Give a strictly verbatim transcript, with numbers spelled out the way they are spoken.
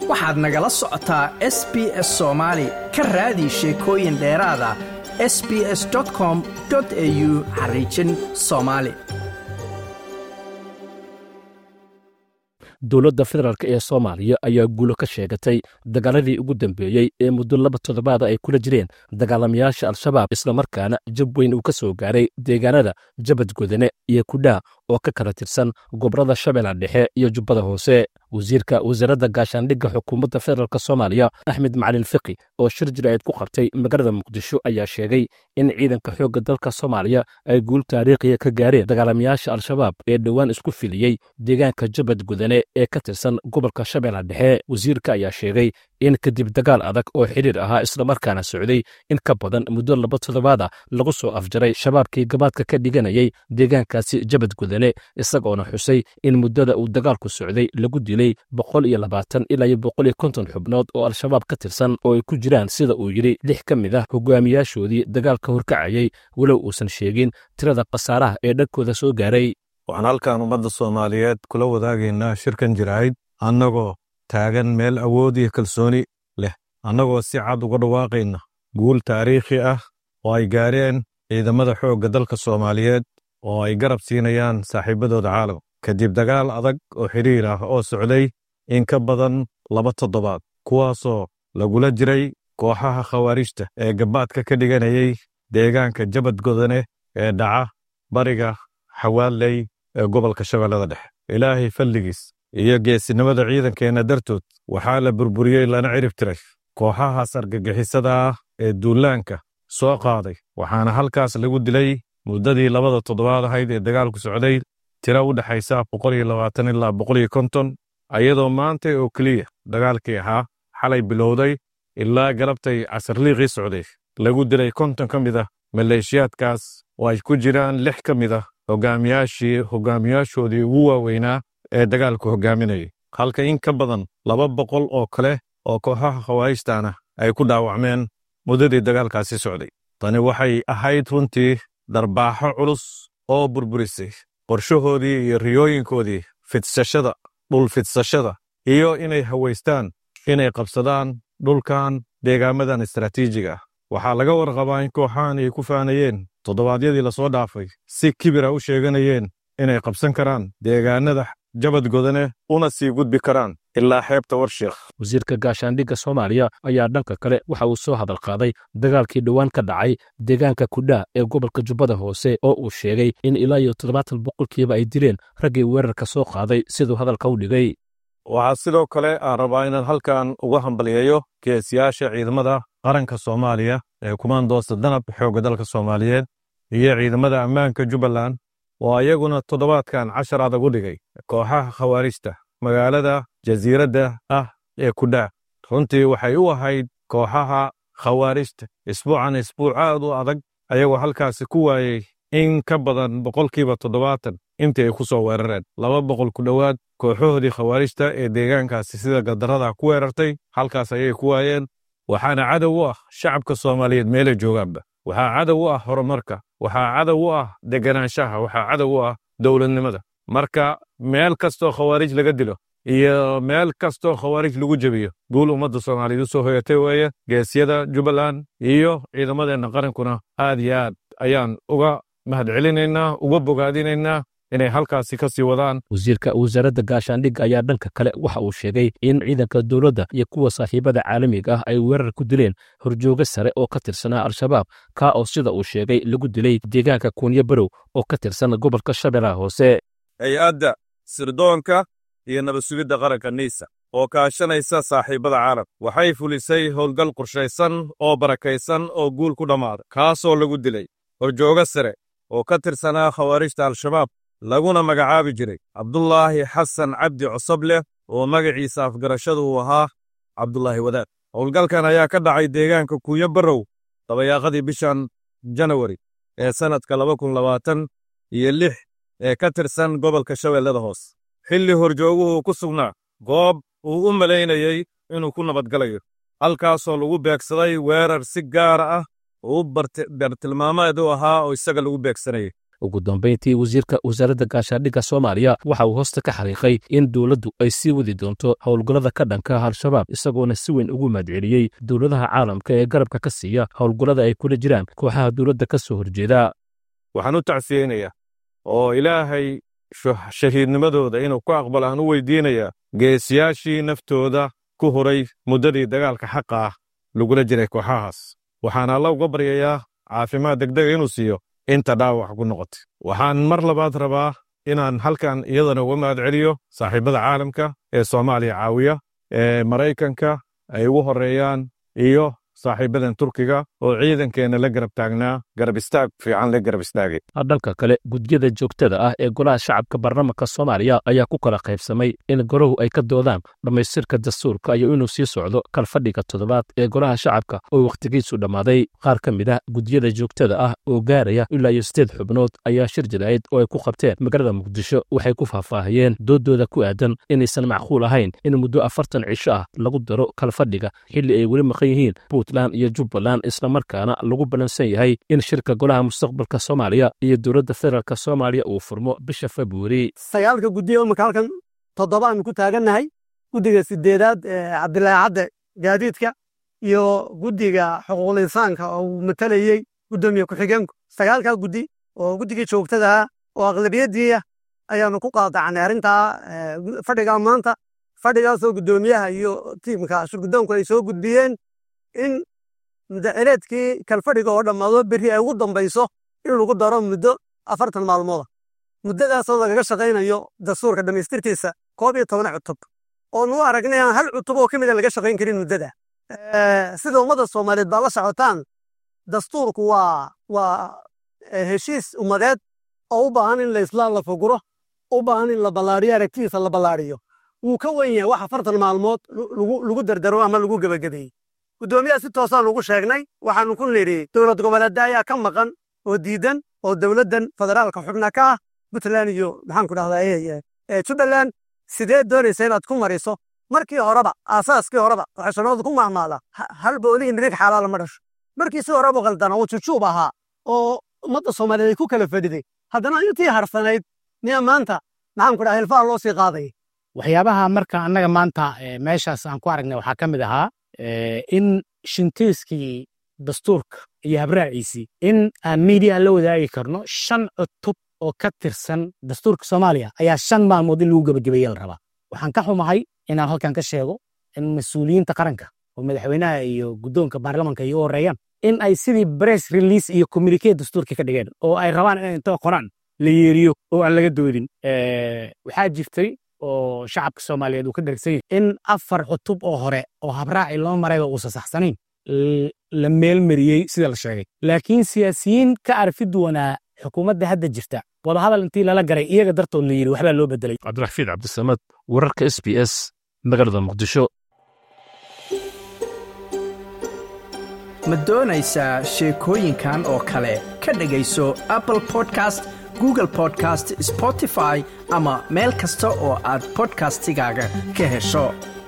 waxaad nagala socotaa S B S Soomaali ka raadi sheekooyin dheeraad ah s b s dot com dot a u xariijin Soomaali. dowladda federaalk ee Soomaaliya ayaa guulo ka sheegatay dagaaladii ugu dambeeyay ee muddo laba toddobaad ay kula jireen dagaalamayaasha Al-Shabaab isla markaana jab weyn uu ka soo gaaray deegaanada Jabad Godane iyo Kudhaa oo ka kala tirsan gobolada Shabeellaha Dhexe iyo Jubbada Hoose. wasiirka wasaaradda gaashaandhigga xukuumadda federaalk Soomaaliya Axmed Macalin Fiqi oo shir jiraa'id ku qabtay magaalada Muqdisho ayaa sheegay in ciidanka xoogga dalka Soomaaliya ay guul taariikhi ka gaareen dagaalamayaasha Al-Shabaab ee dhawaan isku filiyay deegaanka Jabad Godane ee ka tirsan gobolka Shabeellaha Dhexe. wasiirka ayaa sheegay in kadib dagaal adag oo xiriir ahaa isla markaana socday in ka badan muddo laba toddobaad ah lagu soo afjaray shabaabkii gabaadka ka dhiganayay deegaankaasi Jabad Godane, isagoona xusay in muddada uu dagaalku socday lagu dilay boqol iyo labaatan ilaa boqol iyo konton xubnood oo Al-Shabaab ka tirsan oo ay ku jiraan sida uu yiri lix ka mid ah hogaamiyaashoodii dagaalka horkacayay walow uusan sheegin tirada khasaaraha ee dhankooda soo gaaray. waxaan halkan ummadda Soomaaliyeed kula wadaagaynaa shirkan jiraa'id annagoo taagan meel awood iyo kalsooni leh, annagoo si cad uga dhawaaqayna guul taariikhi ah oo ay gaareen ciidamada xoogga dalka Soomaaliyeed oo ay garab siinayaan saaxiibadooda caalamka kadib dagaal adag oo xiriir ah oo socday in ka badan laba toddobaad, kuwaasoo lagula jiray kooxaha khawaarijta ee gabaadka ka dhiganayay deegaanka Jabad Godane ee dhaca bariga Xawaaley ee gobolka Shabeellada Dhexe. ilaahay fadligiis iyo geesinimada ciidankeena dartood waxaa la burburiyey lana cirib tiray kooxahaas argagixisada ah ee duulaanka soo qaaday, waxaana halkaas lagu dilay muddadii labada toddobaad ahayd ee dagaalku socday tira u dhaxaysa boqol iyo labaatan ilaa boqol iyo konton, ayadoo maanta oo keliya dagaalkii ahaa xalay bilowday ilaa galabtay casarliiqii socday lagu dilay konton ka mid ah maleeshiyaadkaas oo ay ku jiraan lix ka mid ah hogaamiyaashii hogaamiyaashoodii ugu waaweynaa ee dagaalku hogaaminayay, halka in ka badan laba boqol oo kale oo kooxaha khawaarijtaana ay ku dhaawacmeen muddadii dagaalkaasi socday. tani waxay ahayd runtii darbaaxo culus oo burburisay qorshahoodii iyo riyooyinkoodii fidsashada dhul fidsashada iyo inay hawaystaan inay qabsadaan dhulkan deegaamadan istaraatiijiga ah. waxaa laga warqabaa in kooxahan ay ku faanayeen toddobaadyadii la soo dhaafay si kibira u sheeganayeen inay qabsan karaan deegaanada Jabad Godane una sii gudbi karaan ilaa xeebta Warshiiq. wasiirka gaashaandhigga Soomaaliya ayaa dhanka kale waxa uu soo hadal qaaday dagaalkii dhawaan ka dhacay deegaanka Kudhaa ee gobolka Jubbada Hoose oo uu sheegay in ilaa iyo toddobaatan boqolkiiba ay dileen raggii weerarka soo qaaday siduu hadalka u dhigay. waxaa sidoo kale aan rabaa inaan halkan uga hambaliyeeyo geesiyaasha ciidamada qaranka Soomaaliya ee kumaandoosta danab xoogga dalka Soomaaliyeed iyo ciidamada ammaanka Jubbaland oo ayaguna toddobaadkan cashar adag u dhigay kooxaha khawaarijta magaalada jasiiradda ah ee Kudhaa. runtii waxay u ahayd kooxaha khawaarijta isbuucan isbuuc aad u adag, ayagoo halkaasi ku waayey in ka badan boqolkiiba toddobaatan intii ay ku soo weerareen laba boqol ku dhowaad kooxahoodii khawaarijta ee deegaankaasi sida gadarada ku weerartay halkaas ayay ku waayeen. waxaana cadow u ah shacabka Soomaaliyeed meelay joogaanba, waxaa cadow u ah horumarka, waxaa cadow u ah deganaanshaha, waxaa cadow u ah dowladnimada. marka meel kastoo khawaarij laga dilo iyo meel kastoo khawaarij lagu jabiyo guul ummadda Soomaaliyeed u soo hoyatay weeye. geesiyada Jubbaland iyo ciidamadeenna qarankuna aad iyo aad ayaan uga mahadcelinaynaa uga bogaadinaynaa inay halkaasi ka sii wadaan. wasiirka wasaaradda gaashaandhigga ayaa dhanka kale waxa uu sheegay in ciidanka dowladda iyo kuwa saaxiibada caalamiga ah ay weerar ku dileen horjooga sare oo ka tirsanaa Al-Shabaab ka oo sida uu sheegay lagu dilay deegaanka Kunya Barow oo ka tirsan gobolka Shabeellaha Hoose. hay-adda sirdoonka iyo nabad sugidda qaranka NISA oo kaashanaysa saaxiibada caalamka waxay fulisay howlgal qorshaysan oo barakaysan oo guul ku dhammaaday, kaasoo lagu dilay horjooga sare oo ka tirsanaa khawaarijta Al-Shabaab laguna magacaabi jiray Cabdullaahi Xasan Cabdi Cosoble oo magaciisa afgarashadu uu ahaa Cabdullaahi Wadaad. howlgalkan ayaa ka dhacay deegaanka Kunya Barow dabayaaqadii bishan Janawari ee sanadka laba kun labaatan iyo lix ee ka tirsan gobolka Shabeellada Hoose, xilli horjooguhu ku sugnaa goob uu u malaynayay inuu ku nabadgalayo, halkaasoo lagu beegsaday weerar si gaar ah oo bartilmaameed u ahaa oo isaga lagu beegsanayay. ugu dambayntii wasiirka wasaaradda gaashaandhigga soomaaliya waxa uu hoosta ka xariiqay in dowladdu ay sii wadi doonto howlgallada ka dhanka al-shabaab isagoona si weyn ugu mahadceliyey dowladaha caalamka ee garabka ka siiya howlgallada ay kula jiraan kooxaha dowladda ka soo horjeeda. waxaan u tacsiyeynayaa oo ilaahay shahiidnimadooda inuu ku aqbal aan u weydiinayaa geesiyaashii naftooda ku huray muddadii dagaalka xaqa ah lagula jiray kooxahaas. waxaan alla uga baryayaa caafimaad degdega inuu siiyo inta dhaawac ku noqotay. waxaan mar labaad rabaa inaan halkan iyadana uga mahad celiyo saaxiibada caalamka ee Soomaaliya caawiya ee Maraykanka ay ugu horeeyaan iyo saaxiibadan Turkiga oo ciidankeena la garab taagnaa garab istaag fiican la garab istaagay. dhanka kale gudiyada joogtada ah ee golaha shacabka baarlamaanka Soomaaliya ayaa ku kala qaybsamay in goluhu ay ka doodaan dhamaystirka dastuurka iyo inuu sii socdo kalfadhiga toddobaad ee golaha shacabka oo waqtigiisu dhammaaday. qaar ka mid ah gudiyada joogtada ah oo gaaraya ilaa iyo sideed xubnood ayaa shir jiraayad oo ay ku qabteen magaalada Muqdisho waxay ku faahfaahiyeen doodooda ku aadan inaysan macquul ahayn in muddo afartan cisho ah lagu daro kalfadhiga xilli ay weli maqan yihiin Puntland iyo Jubbaland isla markaana lagu balansan yahay in shirka golaha mustaqbalka Soomaaliya iyo dowladda federaalka Soomaaliya uu furmo bisha February. sagaalka gudiyo marka halkan toddoba aan ku taagannahay gudiga sideedaad ee Cabdilaahi Cadde gaadiidka iyo gudiga xuquuqul insaanka oo matalayay gudoomiye ku xigeenku sagaalka gudi oo gudiga joogtada oo aqlabiyadii ayaanu ku qaadacnay arinta fadhiga maanta fadhigaas oo gudoomiyaha iyo tiimka shirgudoonku ay soo gudbiyeen in muddacireedkii kalfadhiga oo dhammaado berri ay ugu dambayso in lagu daro muddo afartan maalmood muddadaasoo lagaga shaqaynayo dastuurka dhammaystirkiisa koob iyo toban cutub oonu u aragnay aan hal cutub oo ka mid a laga shaqayn karin muddada sida ummadda Soomaaliyeed baa la socotaan dastuurku waa waa heshiis ummadeed oo u baahan in la islaan la fuguro u baahan in la ballaariyo aragtidiisa la ballaariyo wuu ka weyn yahay wax afartan maalmood lagu dardaro ama lagu gebagabeeyey. gudoomiyaha si toosaan ugu sheegnay waxaanu ku nidhi dowlad goboleedda ayaa ka maqan oo diidan oo dowladdan federaalka xubna ka ah Puntland iyo maxaan ku dhahdaa ee Jubbaland sidee doonaysa inaad ku mariso markii horeba aasaaskii horeba waxay sanadu ku maamula hal booli midig xalaal ma dhasho markii si horeba qaldan oo jujuub ahaa oo ummadda Soomaaliyeed ku kala fadhiday haddana intii harsanayd niya maanta maxaan ku dhahaa hilfaa loo sii qaaday. waxyaabaha marka annaga maanta meeshaas aan ku aragnay waxaa ka mid ahaa in shintiiskii dastuurka iyo habraaciisii in aan miidiyaha la wadaagi karno shan cutub oo ka tirsan dastuurka Soomaaliya ayaa shan maalmood in lagu gabagabeeyay la rabaa. waxaan ka xumahay inaan halkan ka sheego in mas'uuliyiinta qaranka oo madaxweynaha iyo guddoonka baarlamaanka ay u horeeyaan in ay sidii press release iyo communique dastuurka ka dhigeen oo ay rabaan in inta qoraan la yeeriyo oo aan laga doodin. waxaa jirtay oo shacabka Soomaaliyeed uu ka dharagsan yahay in afar cutub oo hore oo habraaci loo maray oo uusan saxsanayn la meel mariyay sida la sheegay laakiin siyaasiyiin ka arfi duwanaa xukuumadda hadda jirta wada hadal intii lala garay iyaga dartood la yiri waxba loo bedelay. Cabdiraxfiid Cabdisamad wararka S B S magaalada Muqdisho. ma doonaysaa sheekooyinkan oo kale ka dhagayso Apple Podcast Google Podcast Spotify ama meel kasta oo aad podcastigaaga ka hesho.